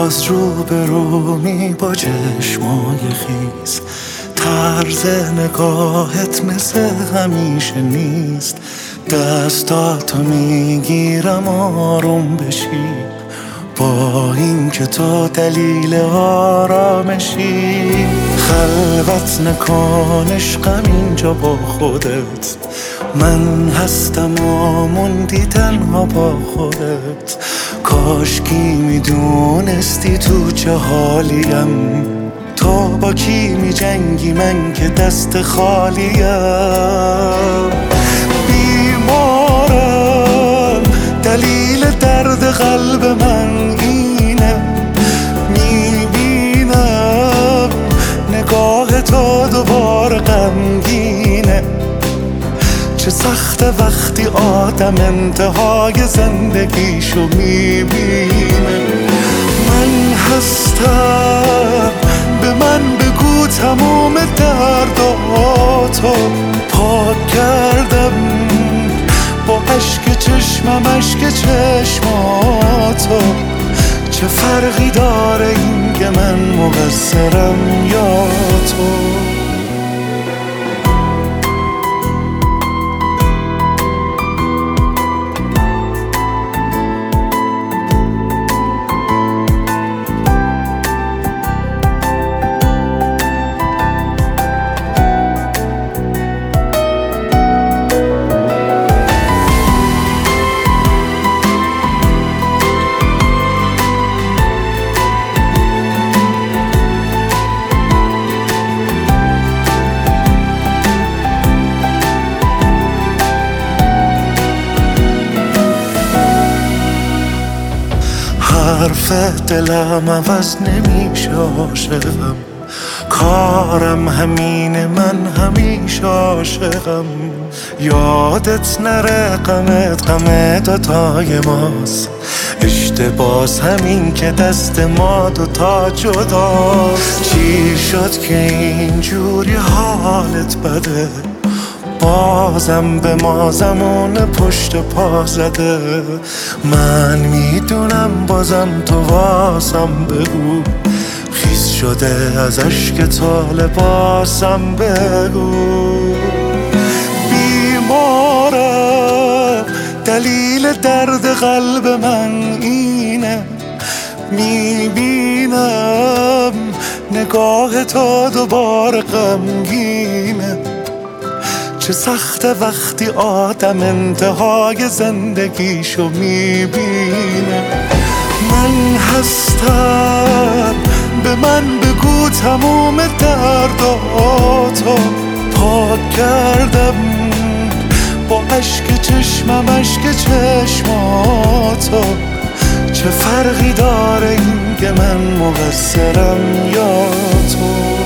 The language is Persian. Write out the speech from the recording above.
باز روبرومی با چشمای خیس، طرز نگاهت مثل همیشه نیست. دستاتو میگیرم آروم بشی، با این که تو دلیل آرامشی. خلوت نکن عشقم اینجا با خودت، من هستم و موندی تنها با خودت. کاشکی میدونستی تو چه حالیم، تو با کی میجنگی من که دست خالیم. بیمارم دلیل درد قلب من اینه، میبینم نگاه تو دوباره غمگینه. چه سخته وقتی آدم انتهای زندگیشو میبینه. من هستم، به من بگو تموم درداتو پاک کردم، با عشق چشمم عشق چشماتو. چه فرقی داره این که من مقصرم یا تو؟ حرف دلم عوض نمیشه عاشقم، کارم همینه من همیشه عاشقم. یادت نره غمت غم دوتای ماست، اشتباس همین که دست ما دوتا جداست. چی شد که اینجوری حالت بده، بازم به ما زمان پشت پا زده. من میدونم بازم تو واسم بگو، خیس شده از اشک تو لباسم بگو. بیمارم دلیل درد قلب من اینه، میبینم نگاه تو دوباره غمگینه. چه سخته وقتی آدم انتهای زندگیشو میبینه. من هستم، به من بگو تموم درداتو پاک کردم، با عشق چشمم عشق چشماتو. چه فرقی داره این که من مقصرم یا تو؟